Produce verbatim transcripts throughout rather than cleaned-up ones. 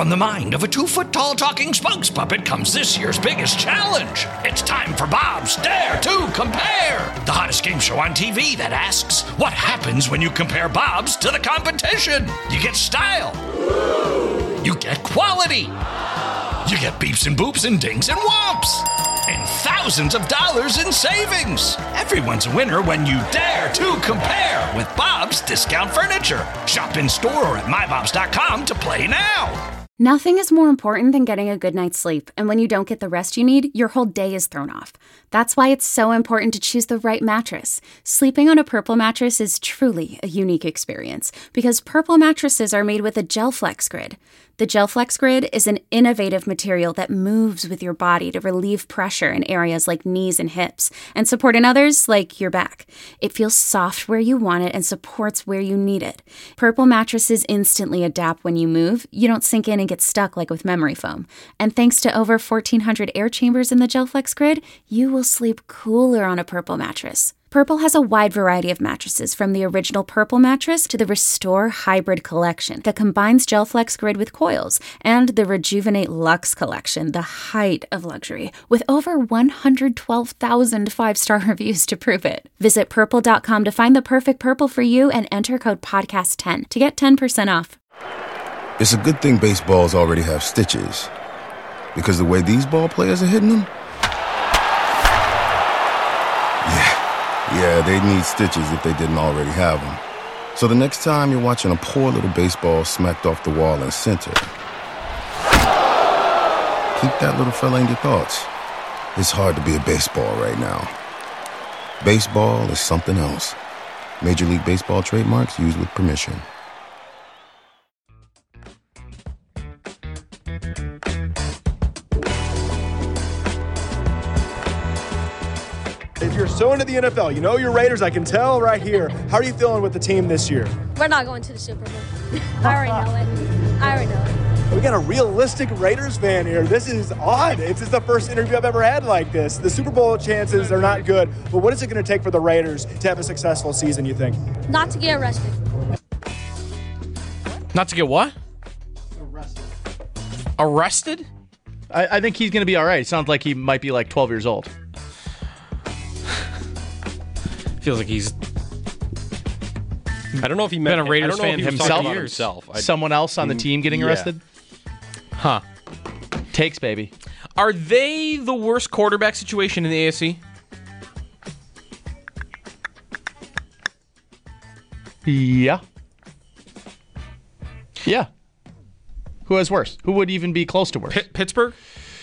From the mind of a two-foot-tall talking spokes puppet comes this year's biggest challenge. It's time for Bob's Dare to Compare, the hottest game show on T V that asks, what happens when you compare Bobs to the competition? You get style. You get quality. You get beeps and boops and dings and whomps. And thousands of dollars in savings. Everyone's a winner when you dare to compare with Bob's Discount Furniture. Shop in store or at my bobs dot com to play now. Nothing is more important than getting a good night's sleep, and when you don't get the rest you need, your whole day is thrown off. That's why it's so important to choose the right mattress. Sleeping on a Purple mattress is truly a unique experience, because Purple mattresses are made with a GelFlex Grid. The GelFlex Grid is an innovative material that moves with your body to relieve pressure in areas like knees and hips, and support in others like your back. It feels soft where you want it and supports where you need it. Purple mattresses instantly adapt when you move. You don't sink in and get stuck like with memory foam. And thanks to over fourteen hundred air chambers in the GelFlex Grid, you will sleep cooler on a Purple mattress. Purple has a wide variety of mattresses, from the original Purple mattress to the Restore Hybrid collection that combines GelFlex Grid with coils, and the Rejuvenate Luxe collection, the height of luxury, with over one hundred twelve thousand five-star reviews to prove it. Visit purple dot com to find the perfect Purple for you and enter code podcast ten to get ten percent off. It's a good thing baseballs already have stitches, because the way these ball players are hitting them, yeah. Yeah, they need stitches if they didn't already have them. So the next time you're watching a poor little baseball smacked off the wall in center, keep that little fella in your thoughts. It's hard to be a baseball right now. Baseball is something else. Major League Baseball trademarks used with permission. If you're so into the N F L, you know your Raiders, I can tell right here. How are you feeling with the team this year? We're not going to the Super Bowl. I already know it. I already know it. We got a realistic Raiders fan here. This is odd. This is the first interview I've ever had like this. The Super Bowl chances are not good, but what is it going to take for the Raiders to have a successful season, you think? Not to get arrested. Not to get what? Arrested. Arrested? I, I think he's going to be all right. It sounds like he might be like twelve years old. Feels like he's I don't know if he meant been a Raiders fan himself. himself. I, Someone else on the team getting yeah. arrested? Huh. Takes, baby. Are they the worst quarterback situation in the A F C? Yeah. Yeah. Who has worse? Who would even be close to worse? P- Pittsburgh?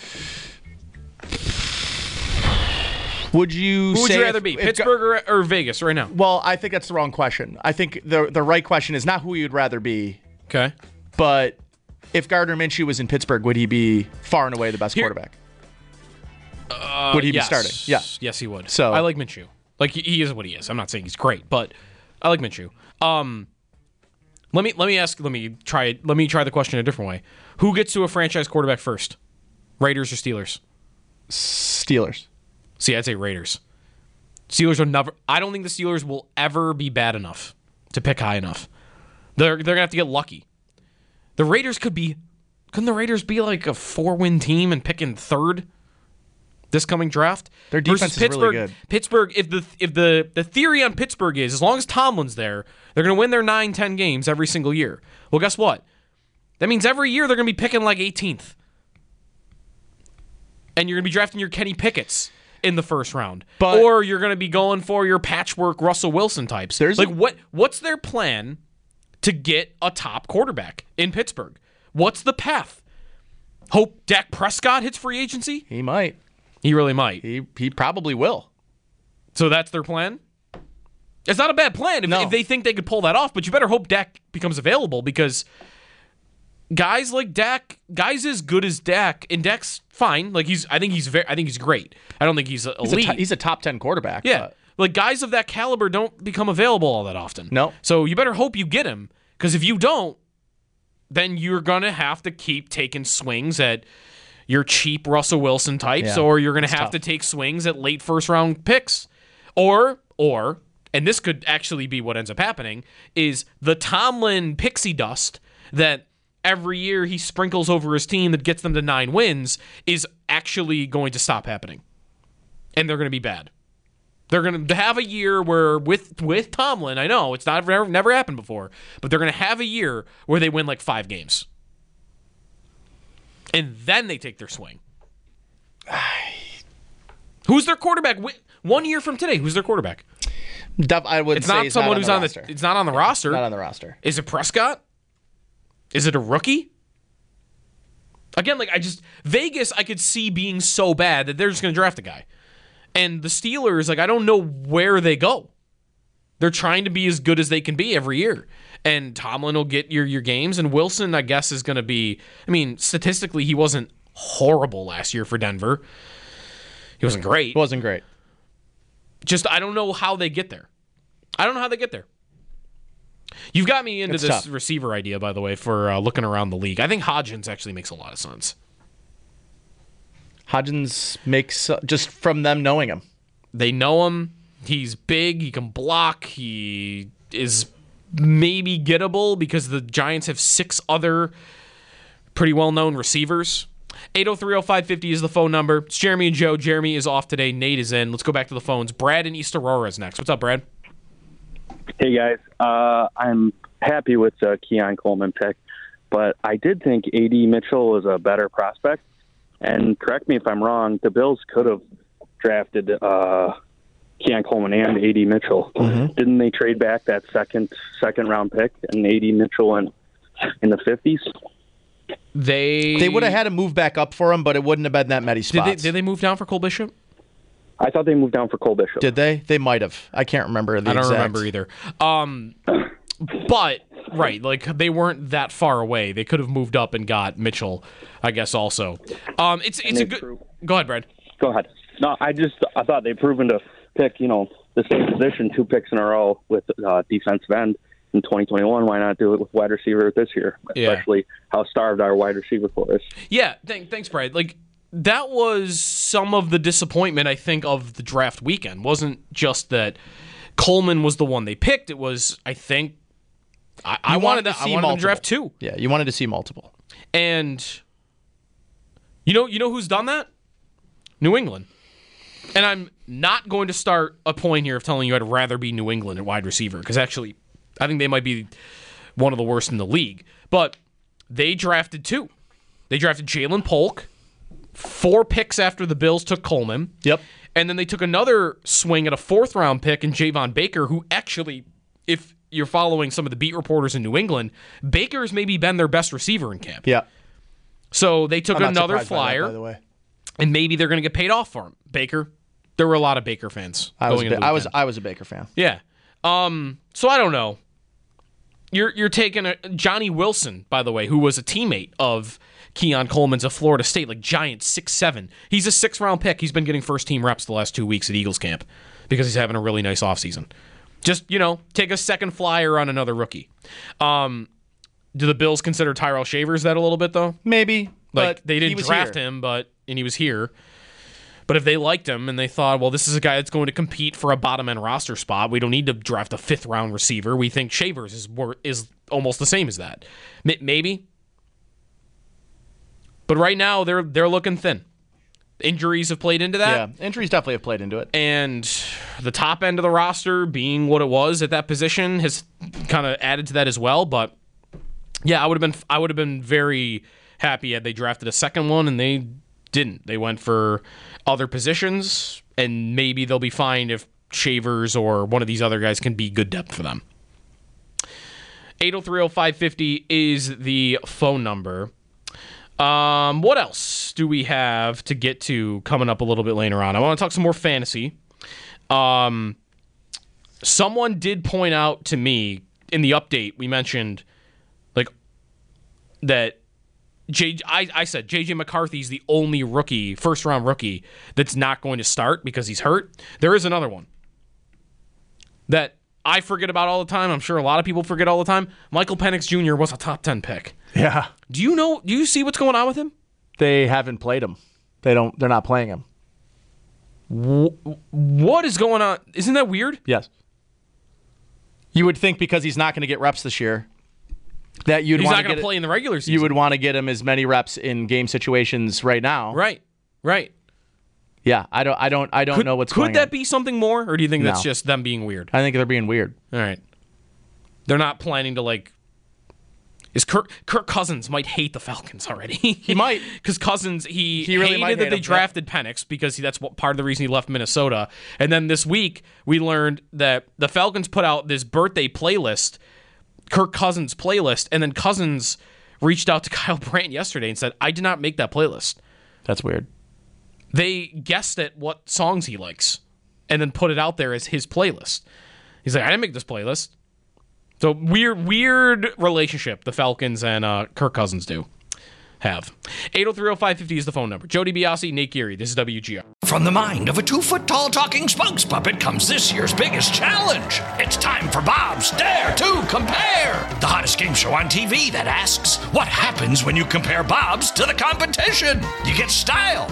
Would you Who say would you rather if- be, if- Pittsburgh or, or Vegas right now? Well, I think that's the wrong question. I think the the right question is not who you'd rather be, Okay. but if Gardner Minshew was in Pittsburgh, would he be far and away the best Here- quarterback? Uh, Would he be yes. starting? Yeah. Yes, he would. So- I like Minshew. Like, he, he is what he is. I'm not saying he's great, but I like Minshew. Um, let me let me ask. Let me try. Let me try the question a different way. Who gets to a franchise quarterback first? Raiders or Steelers? Steelers. See, I'd say Raiders. Steelers are never. I don't think the Steelers will ever be bad enough to pick high enough. They're they're gonna have to get lucky. The Raiders could be. Couldn't the Raiders be like a four-win team and pick in third this coming draft? Their defense Versus is really Pittsburgh. good. Pittsburgh. If the if the the theory on Pittsburgh is as long as Tomlin's there, they're gonna win their nine, ten games every single year. Well, guess what? That means every year they're gonna be picking like eighteenth, and you're gonna be drafting your Kenny Pickett's in the first round, But- or you're going to be going for your patchwork Russell Wilson types. There's like a- what? What's their plan to get a top quarterback in Pittsburgh? What's the path? Hope Dak Prescott hits free agency? He might. He really might. He he probably will. So that's their plan? It's not a bad plan if, No. if they think they could pull that off, but you better hope Dak becomes available, because guys like Dak, guys as good as Dak, and Dak's fine. Like he's, I think he's very, I think he's great. I don't think he's elite. He's a, to- he's a top ten quarterback. Yeah. but- Like guys of that caliber don't become available all that often. No. So you better hope you get him, because if you don't, then you're going to have to keep taking swings at your cheap Russell Wilson types, Yeah, or you're going to it's have tough. to take swings at late first round picks. Or, or, and this could actually be what ends up happening, is the Tomlin pixie dust that every year he sprinkles over his team that gets them to nine wins is actually going to stop happening. And they're going to be bad. They're going to have a year where, with with Tomlin, I know, it's not never, never happened before, but they're going to have a year where they win like five games. And then they take their swing. Who's their quarterback? One year from today, who's their quarterback? I would it's say not he's someone not on who's the on roster. the. It's not on the yeah, roster. Not on the roster. Is it Prescott? Is it a rookie? Again, like I just Vegas, I could see being so bad that they're just going to draft a guy, and the Steelers, like I don't know where they go. They're trying to be as good as they can be every year, and Tomlin will get your your games, and Wilson, I guess, is going to be. I mean, statistically, he wasn't horrible last year for Denver. He wasn't great. It wasn't great. Just I don't know how they get there. I don't know how they get there. You've got me into It's this tough. receiver idea, by the way, for uh, looking around the league. I think Hodgins actually makes a lot of sense. Hodgins makes, uh, just from them knowing him. They know him. He's big. He can block. He is maybe gettable because the Giants have six other pretty well-known receivers. eight oh three oh five fifty is the phone number. It's Jeremy and Joe. Jeremy is off today. Nate is in. Let's go back to the phones. Brad in East Aurora is next. What's up, Brad? Hey, guys. Uh, I'm happy with the Keon Coleman pick, but I did think A D Mitchell was a better prospect. And correct me if I'm wrong, the Bills could have drafted uh, Keon Coleman and A D Mitchell. Mm-hmm. Didn't they trade back that second second round pick and A D Mitchell in, in the fifties? They They would have had to move back up for him, but it wouldn't have been that many did spots. they, did they move down for Cole Bishop? I thought they moved down for Cole Bishop. Did they? They might have. I can't remember the I don't exact. remember either. Um, but right, like they weren't that far away. They could have moved up and got Mitchell, I guess. Also, um, it's it's a good. Pro- Go ahead, Brad. Go ahead. No, I just I thought they've proven to pick, you know, the same position two picks in a row with uh, defensive end in twenty twenty-one. Why not do it with wide receiver this year? Yeah. Especially how starved our wide receiver core is. Yeah, th- thanks, Brad. Like that was some of the disappointment I think of the draft weekend. Wasn't just that Coleman was the one they picked. It was I think I, I You wanted to to, I see wanted them to multiple. draft two. Yeah, you wanted to see multiple. And you know, you know who's done that? New England. And I'm not going to start a point here of telling you I'd rather be New England at wide receiver because actually, I think they might be one of the worst in the league. But they drafted two. They drafted Jalen Polk, four picks after the Bills took Coleman. Yep. And then they took another swing at a fourth round pick in Javon Baker, who actually, if you're following some of the beat reporters in New England, Baker's maybe been their best receiver in camp. Yeah. So they took I'm not another surprised by that, flyer, by the way. and maybe they're going to get paid off for him. Baker. There were a lot of Baker fans. I was, going a, into the I was, weekend. I was a Baker fan. Yeah. Um. So I don't know. You're you're taking a Johnny Wilson, by the way, who was a teammate of Keon Coleman's of Florida State, like giant six seven. He's a six round pick. He's been getting first team reps the last two weeks at Eagles camp because he's having a really nice offseason. Just, you know, take a second flyer on another rookie. Um, do the Bills consider Tyrell Shavers that a little bit though? Maybe. Like but they he didn't was draft here. him, but and he was here. But if they liked him and they thought, well, this is a guy that's going to compete for a bottom end roster spot, we don't need to draft a fifth round receiver. We think Shavers is wor- is almost the same as that. M- maybe. But right now they're they're looking thin. Injuries have played into that. Yeah, injuries definitely have played into it. And the top end of the roster being what it was at that position has kind of added to that as well. But yeah, I would have been I would have been very happy had they drafted a second one, and they didn't. They went for other positions, and maybe they'll be fine if Shavers or one of these other guys can be good depth for them. eight oh three oh five fifty is the phone number. Um, what else do we have to get to coming up a little bit later on? I want to talk some more fantasy. Um, someone did point out to me in the update, we mentioned like that J, I, I said J J McCarthy's the only rookie, first round rookie, that's not going to start because he's hurt. There is another one that I forget about all the time. I'm sure a lot of people forget all the time. Michael Penix Junior was a top ten pick. Yeah. Do you know? Do you see what's going on with him? They haven't played him. They don't. They're not playing him. What is going on? Isn't that weird? Yes. You would think because he's not going to get reps this year, that you'd He's want not to going to play in the regular season. You would want to get him as many reps in game situations right now. Right. Right. Yeah, I don't I don't I don't could, know what's could going that on. be something more, or do you think that's No. just them being weird? I think they're being weird. All right. They're not planning to, like... Is Kirk, Kirk Cousins might hate the Falcons already. He might. Because Cousins, he, He really hated might that hate they him, drafted Penix because he, that's what, part of the reason he left Minnesota. And then this week, we learned that the Falcons put out this birthday playlist, Kirk Cousins playlist, and then Cousins reached out to Kyle Brandt yesterday and said, I did not make that playlist. That's weird. They guessed at what songs he likes and then put it out there as his playlist. He's like, I didn't make this playlist. So weird, weird relationship the Falcons and uh, Kirk Cousins do have. eight oh three oh five fifty is the phone number. Joe DiBiase, Nate Geary. This is W G R. From the mind of a two-foot-tall talking spokes puppet comes this year's biggest challenge. It's time for Bob's Dare to Compare, the hottest game show on T V that asks, what happens when you compare Bob's to the competition? You get style.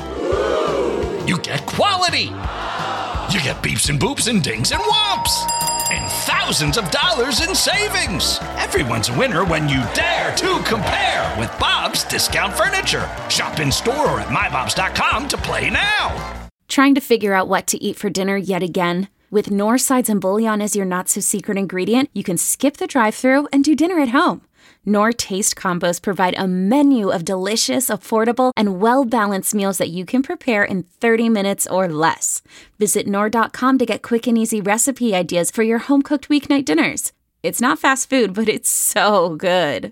You get quality. You get beeps and boops and dings and whomps. And thousands of dollars in savings. Everyone's a winner when you dare to compare with Bob's Discount Furniture. Shop in store or at my bobs dot com to play now. Trying to figure out what to eat for dinner yet again? With Knorr sides and bouillon as your not-so-secret ingredient, you can skip the drive-thru and do dinner at home. Knorr Taste Combos provide a menu of delicious, affordable, and well-balanced meals that you can prepare in thirty minutes or less. Visit Knorr dot com to get quick and easy recipe ideas for your home-cooked weeknight dinners. It's not fast food, but it's so good.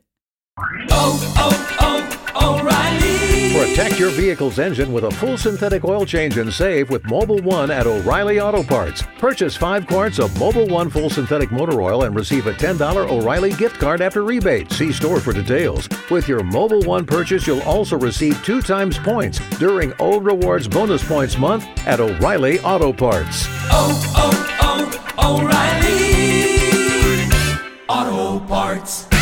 Oh, oh, oh, O'Reilly. Protect your vehicle's engine with a full synthetic oil change and save with Mobil one at O'Reilly Auto Parts. Purchase five quarts of Mobil one full synthetic motor oil and receive a ten dollars O'Reilly gift card after rebate. See store for details. With your Mobil one purchase, you'll also receive two times points during O Rewards Bonus Points Month at O'Reilly Auto Parts. Oh, oh, oh, O'Reilly Auto Parts.